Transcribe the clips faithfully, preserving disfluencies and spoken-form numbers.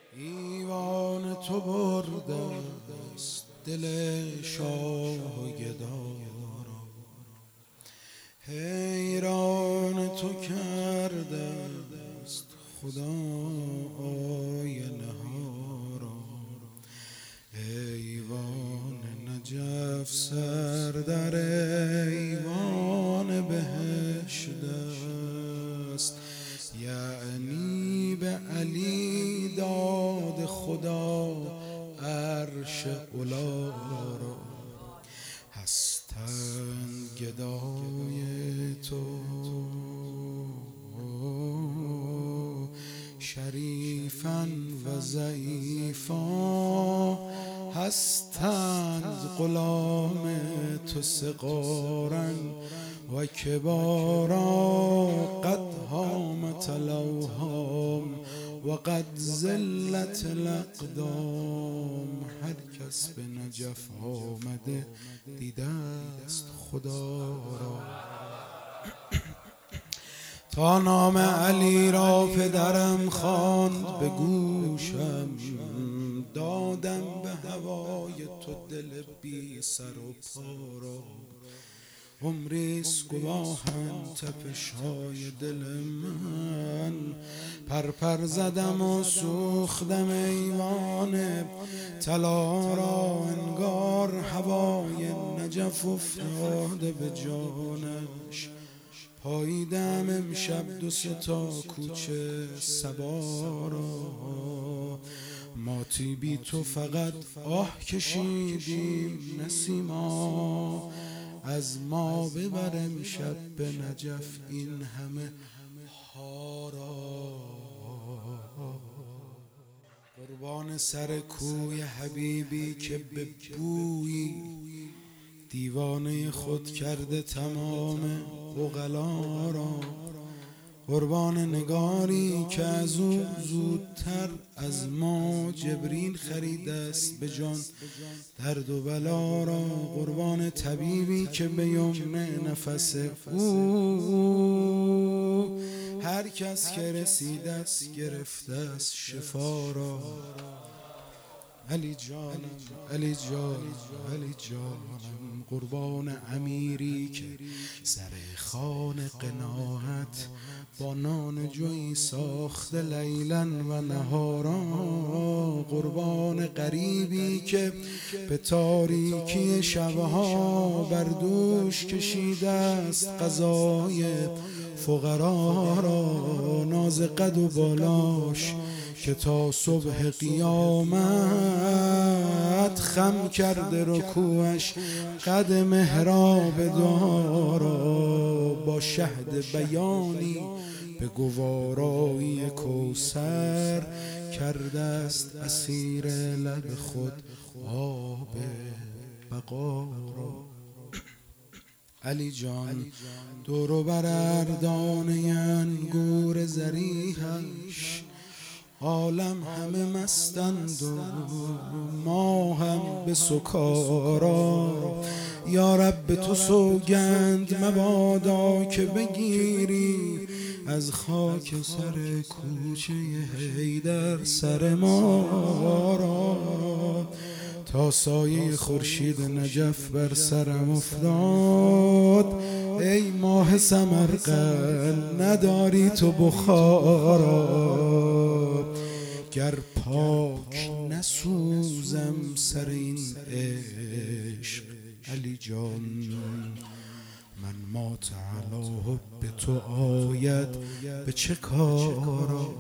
ایوان تو برده است دل شاه گدارا، حیران تو کرده است خدای نهارا. ایوان نجف سر در ایوان بهشت است، یعنی به علی داد خدا عرش علا را. هستند گدای تو شریفا و ضعیفا، هستند غلام تو صغارا و کبارا. قد هامت الاوهام و قد زلت الاقدام، هر کس به نجف آمده دیده است خدا را. تا نام علی را پدرم خواند به گوشم، دادم به هوای تو دل بی سر و پا را. عمریست گواهند تپش‌های دل من، پرپر زدم و سوختم ایوان طلا را. انگار هوای نجف افتاده به جانش، پاییدم امشب دو سه تا کوچه صبا را. ما بی تو فقط آه کشیدیم نسیما، از ما ببر امشب به نجف این همه ها را. قربان سر کوی حبیبی که به بویی دیوانه خود کرده تمام عقلا را. قربان نگاری که از او زودتر از ما جبرین خریده است به جان درد و بلا را. قربان طبیبی که به یمن نفس او هر کس که رسیده است گرفته است شفا را. علی جانم علی جانم علی جانم، قربان امیری که سر خوان قناعت با نان جویی ساخته لیلا و نهارا. قربان غریبی که به تاریکی شبها بر دوش کشیده است قضای فقرا را. ناز قد و بالاش که تا صبح قیامت خم کرده رکوعش قد محراب دارا. با شهد بیانی به گوارای کوثر کرده است اسیر لب خود آب بقا را. علی جان دور و بر اردانه انگور ضریحش عالم همه مستند و ما هم به سکارا. یا رب تو سوگند مبادا که بگیری از خاک سر کوچه حیدر سر ما را. تا سایه خورشید نجف بر سرم افتاد، ای ماه سمرقند نداری تو بخارا. گر پاک نسوزم سر این عشق علی جان، من مات علی حب تو آید به چه کارا.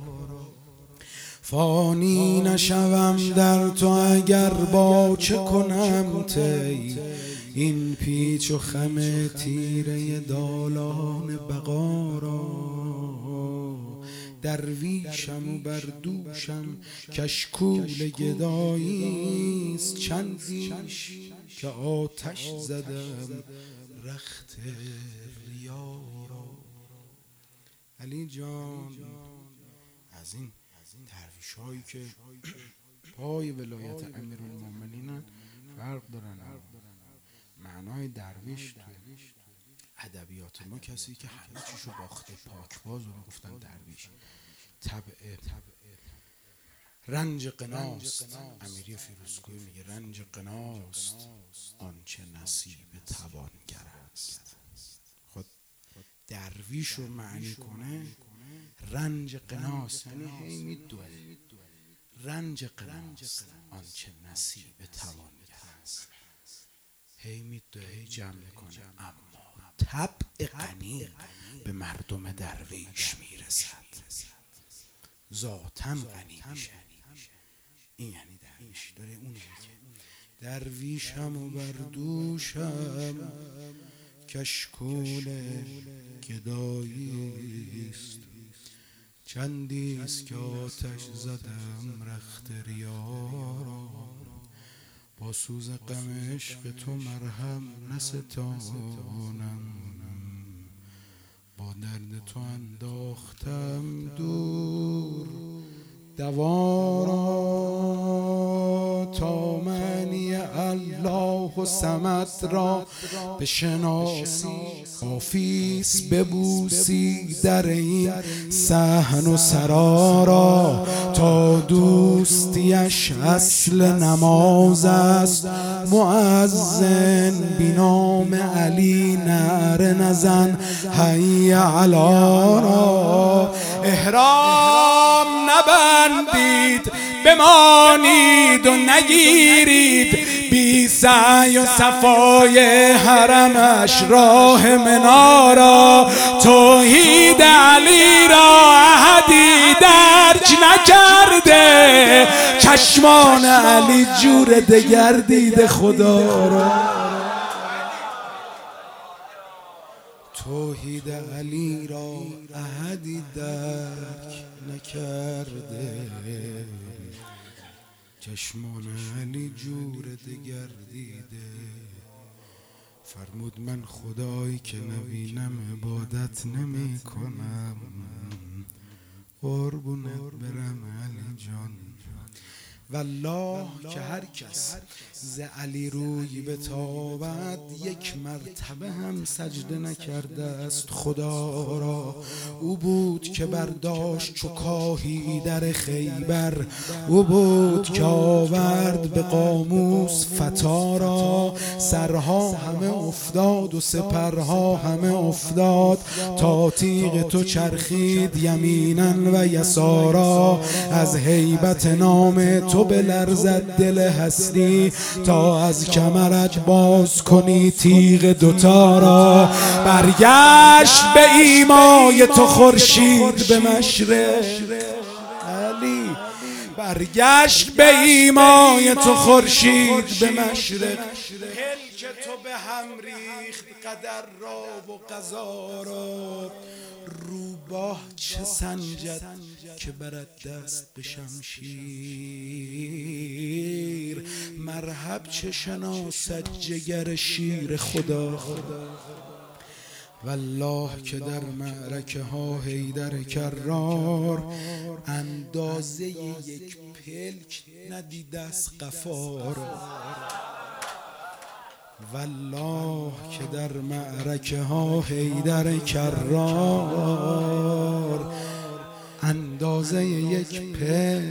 فانی نشوم در تو اگر با چه کنم طی این پیچ و خم تیره دالان بقا را. درویشم و بر دوشم کشکول گداییست، چندیش که آتش زدم رخت ریا را. علی جان از این درویش هایی که پای ولایت امیرالمومنینن فرق دارن. معنای درویش تو ادبیات ما کسی که همه چیشو باخته، پاکباز رو گفتن درویش. طبع رنج قناست. امیری فیروزکوی میگه رنج قناست آنچه نصیب توانگر است. خود درویش رو معنی کنه رنج قناست، یعنی هی میدوه رنج قناست آنچه نصیب توانگر است. هی میدوه هی جمع میکنه، اما طبع غنی به مردم درویش میرسد، ذاتاً غنی میشه. این یعنی درویش داره اون میگه درویشم و بردوشم کشکول گداییست، چندیست که آتش زدم رخت ریا را، با سوز غم عشق تو مرهم نستانم، با درد تو انداختم دور دوا را، تا معنی الله و صمد را بشناسی کافیست ببوسی در این صحن و سرا را، تا دوستیش اصل نماز است مؤذن بینام علی نعره نزن حی علی را، احرام نبندید بمانید و نگیرید بی سعی و صفای حرمش راه منارا، توحید علی را احدی درج نکرده، چشمان علی جور دگر دیده خدا را، توحید علی را احدی درک نکرده، چشمان علی جور دگر دیده. فرمود من خدایی که نبینم عبادت نمی کنم، قربونت برم علی جان. والله که هر کس ز علی روی بتابد یک مرتبه هم سجده نکرده است خدا را. او بود که برداشت چو کاهی در خیبر، او بود که آورد به قاموس فتا را، سرها همه افتاد و سپرها همه افتاد، تا تیغ تو چرخید یمینا و یسارا، از هیبت نام تو بلرزد دل هستی، تا از کمرت باز کنی تیغ دوتا را. برگشت به ایمای تو خورشید به مشرق علی، برگشت به ایمای تو خورشید به مشرق، پلک تو به هم ریخت قدر را و قضا را. روباه چه سنجد که برد دست به شمشیر، مرحب چه شناسد جگر شیر خدا. والله که در معرکه ها حیدر کرار، اندازه یک پلک ندیده از قفا را. والله که در معرکه ها حیدر کرار، اندازه یک پلک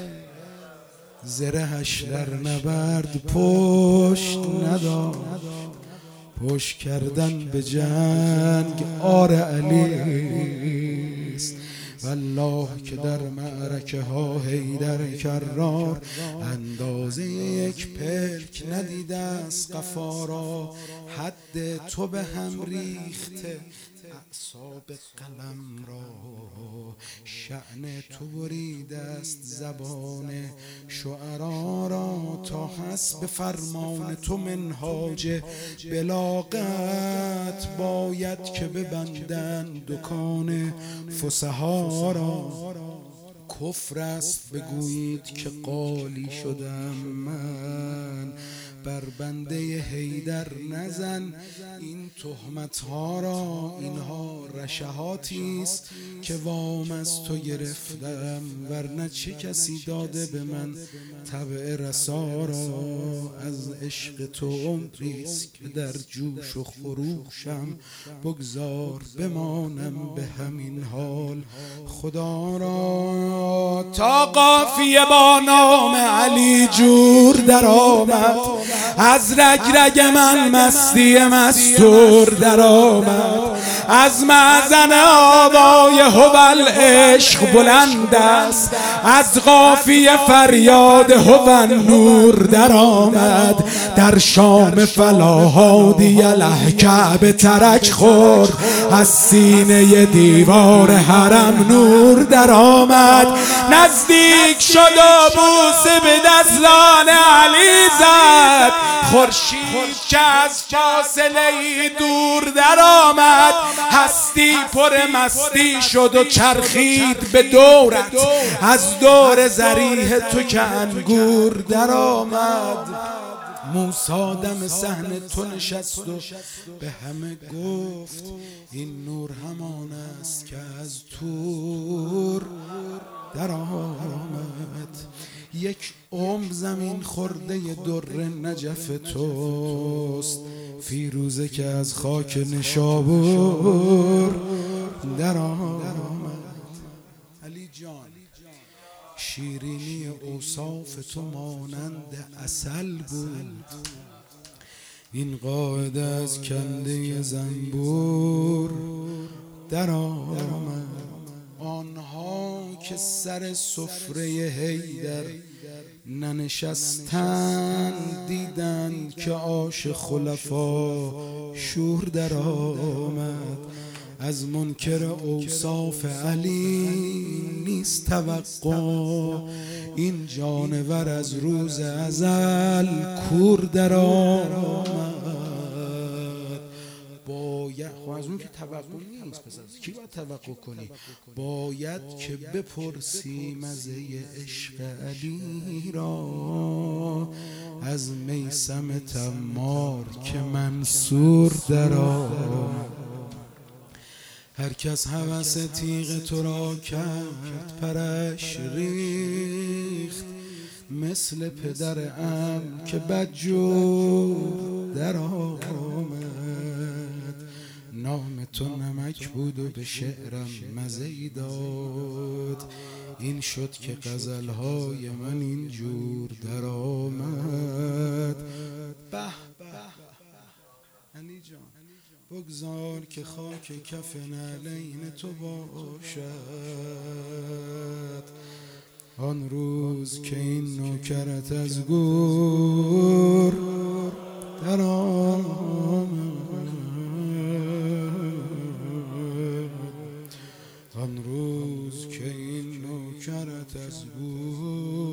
زرهش در نبرد پشت نداد، پشت کردن به جنگ آر علیست. والله که در معرکه ها حیدر کرار، اندازه یک پلک ندیده از قفا را. حد تو به هم ریخته اعصاب قلم را، شأن تو بریده است زبان شعرا را، تا حسب فرمان تو منهاج بلاغت باید که ببندند دکان فصحا را. کفر است بگویید که قالی شدم من، بر بنده حیدر نزن این تهمت ها را، اینها رشحاتی است که وام از تو گرفتم، ورنه چه کسی داده به من طبع رسا را. از عشق تو عمریست که در جوش و خروشم، بگذار بمانم به همین حال خدا را. تا قافیه با نام علی جور در آمد، از رگ رگ من مستی مستور در آمد، از معزن آوای هوال عشق بلند است، از قافیه فریاد هوال نور در آمد. در شام فلاحادی اله کعبه ترک خورد، از سینه دیوار حرم نور در آمد. نزدیک شد و بوسه به دستان علی زد، خورشید که از فاصله ای دور در آمد. هستی پر مستی شد و چرخید به دورت، از دور ذریح تو که انگور در آمد. موسی دم صحن تو نشست و به همه گفت این نور همان است که از طور در آمد. یک عمر زمین خورده در نجف توست، فیروزه که از خاک نشابور در آمد. علی جان شیرینی اوصاف تو مانند عسل بود، این قاعده از کنده زنبور در آمد. آنها که سر سفره حیدر ننشستند، دیدند که آش خلفا شور در آمد. از منکر اوصاف علی نیست توقع، این جانور از روز ازل کور در آمد. باید از اون که توقع نیست، پس از کی باید توقع کنی؟ باید که بپرسی مزه عشق علی را از میثم تمار که منصور در آمد. هر کس هوس تیغ تو را کرد پرش ریخت، مثل پدرم که بدجور در آمد. نام تو نمک بود و به شعرم مزه‌ای داد، این شد که غزلهای من اینجور در آمد. به علی جان بگذار که خاک کف نعلین تو باشد، آن روز که این نوکرت از گور در آمد، آن روز که این نوکرت از گور